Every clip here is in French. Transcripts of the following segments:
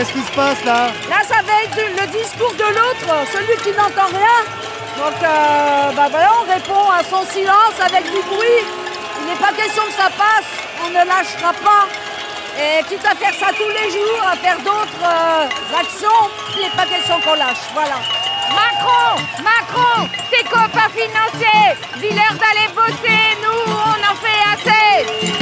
qu'est-ce qui se passe là? Là, ça va être le discours de l'autre, celui qui n'entend rien. Donc, voilà, on répond à son silence avec du bruit. Il n'est pas question que ça passe, on ne lâchera pas. Et quitte à faire ça tous les jours, à faire d'autres actions, il n'est pas question qu'on lâche, voilà. Macron, tes copains financiers, dis-leur d'aller bosser, nous, on en fait assez.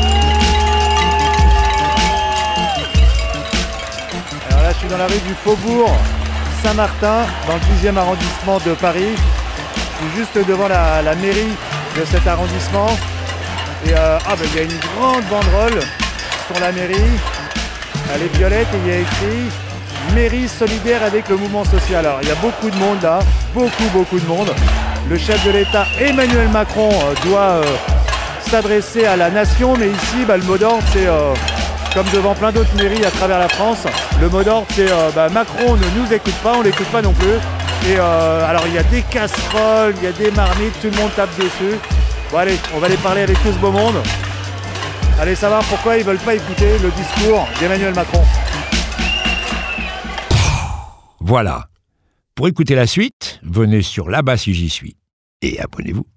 Alors là, je suis dans la rue du Faubourg Saint-Martin, dans le 10e arrondissement de Paris. Je suis juste devant la mairie de cet arrondissement. Et il y a une grande banderole sur la mairie. Elle est violette et il y a écrit « Mairie solidaire avec le mouvement social ». Alors, il y a beaucoup de monde là, beaucoup de monde. Le chef de l'État, Emmanuel Macron, doit s'adresser à la nation. Mais ici, le mot d'ordre, c'est, comme devant plein d'autres mairies à travers la France, le mot d'ordre, c'est Macron ne nous écoute pas, on ne l'écoute pas non plus. Et alors, il y a des casseroles, il y a des marmites, tout le monde tape dessus. Bon allez, on va aller parler avec tout ce beau monde. Allez savoir pourquoi ils veulent pas écouter le discours d'Emmanuel Macron. Voilà. Pour écouter la suite, venez sur Là-bas si j'y suis et abonnez-vous.